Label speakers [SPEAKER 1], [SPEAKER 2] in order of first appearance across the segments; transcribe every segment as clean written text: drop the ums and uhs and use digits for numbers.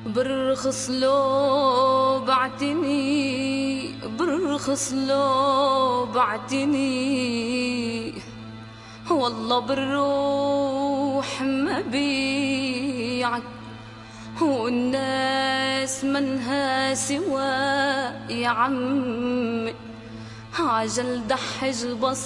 [SPEAKER 1] برخص لو بعتني، برخص لو بعتني، والله بالروح ما بيعك، والناس منها سوا يا عمي، عجل دحج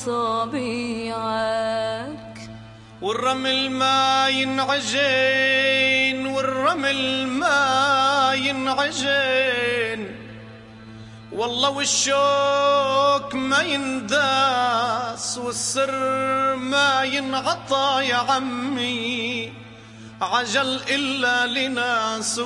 [SPEAKER 1] بصابيعك.
[SPEAKER 2] والرمل ما ينعجن، والرمل ما ينعجن، والله والشوك ما ينداس، والسر ما ينعطى يا عمي، عجل إلا لناس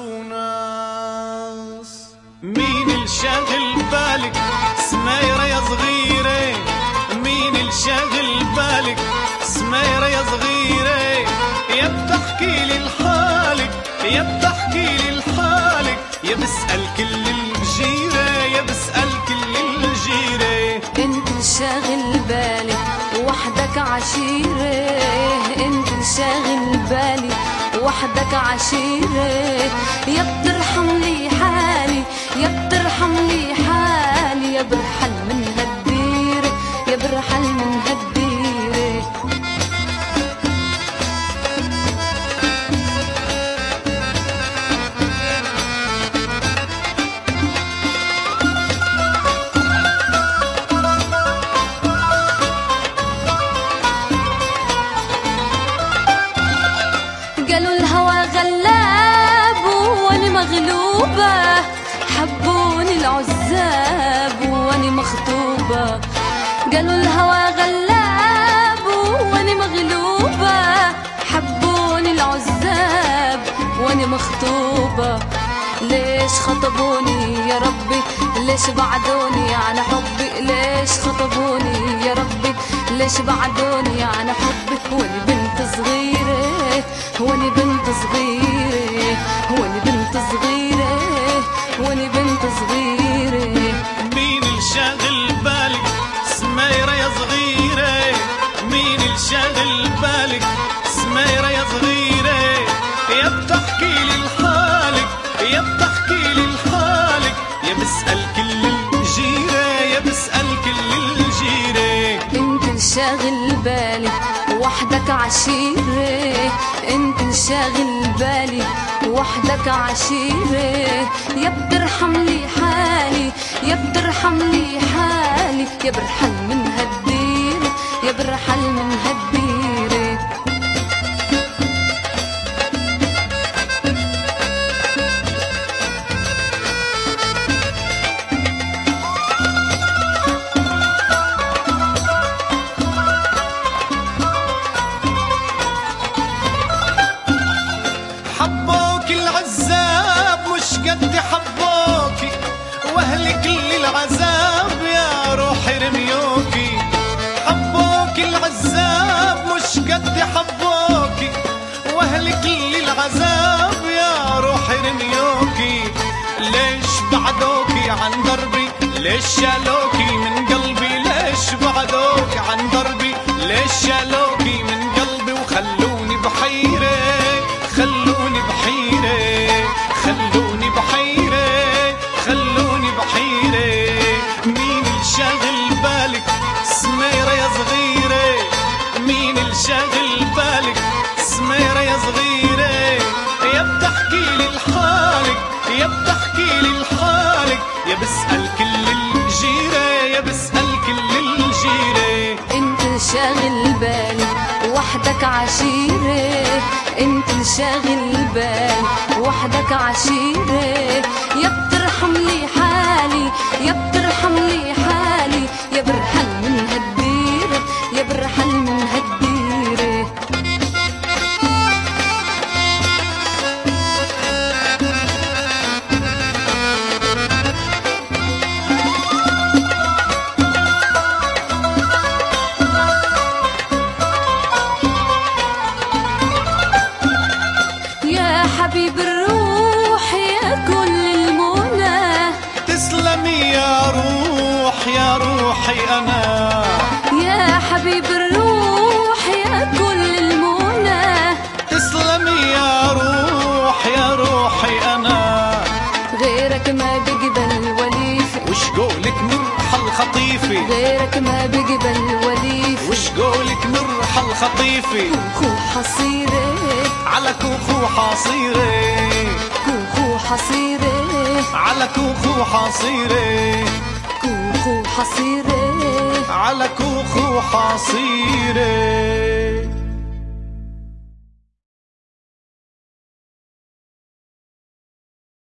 [SPEAKER 2] وناس. مين الشاغل بالك سميرة يا صغيرة، مين الشاغل بالك سميرة يا صغيرة، يا بتحكي لي لحالك، يا بتحكي لي لحالك، يا بسأل كل الجيرة، يا بسأل كل الجيرة.
[SPEAKER 1] انت شاغل بالك وحدك عشيرة، انت شاغل بالي وحدك عشيرة، يا بترحم لي حالي، يا بترحم لي حالي، يا برحل من هالديرة، يا برحل من هالديرة. قالوا الهوى غلاب وانا مغلوبة، حبوني العزاب وانا مخطوبة. قالوا الهوى غلاب وانا مغلوبة، حبوني العزاب وانا مخطوبة. ليش خطبوني يا ربي، ليش بعدوني على حبي، ليش خطبوني يا ربي، ليش بعدوني على حبي، وانا بنت صغيرة، وانا بنت صغيرة، وانا بنت صغيرة، وانا بنت صغيرة.
[SPEAKER 2] مين الشاغل بالك سميرة يا صغيرة، مين الشاغل بالك سميرة يا صغيرة، يا بتحكي لي لحالك، يا بتحكي لي لحالك، يا بسأل كل الجيرة، يا بسأل كل الجيرة.
[SPEAKER 1] انت شاغل بالي وحدك عشيرة، انت شاغل بالي وحدك عشيرة، يا بترحم لي حالي، يا بترحم لي حالي، يا برحل من هالديرة، يا برحل من هالديرة.
[SPEAKER 2] حبوك العذاب مش قد حبوكي، واهلك للعذاب يا روحي رميوكي. حبوك العذاب مش قد حبوكي، واهلك للعذاب يا روحي رميوكي. ليش بعدوكي عن دربي، ليش شالوكي من قلبي، ليش بعدوكي عن دربي، ليش شالوكي من قلبي، وخلوني بحيرة، خلوني بحيرة، خلوني بحيرة، خلوني بحيرة. مين الشاغل بالك سميرة يا صغيرة، مين الشاغل بالك سميرة يا صغيرة، يا بتحكي لي لحالك، يا بتحكي لي لحالك، يا بسأل كل الجيرة، يا بسأل كل الجيرة.
[SPEAKER 1] انت شاغل بالي وحدك عشيرة، انت شاغل بالي وحدك عشيرة، يا بترحم لي حالي، يا بترحم لي حالي، يا برحل من هالديرة، يا برحل من هالديرة. حبيب الروح يا
[SPEAKER 2] خطيفي
[SPEAKER 1] غيرك ما بقبل وليفي
[SPEAKER 2] وش قولك نرحل خطيفي
[SPEAKER 1] كوخو حصيري
[SPEAKER 2] على كوخو حصيري
[SPEAKER 1] كوخو حصيري
[SPEAKER 2] على كوخو حصيري
[SPEAKER 1] كوخو حصيري
[SPEAKER 2] على كوخو حصيري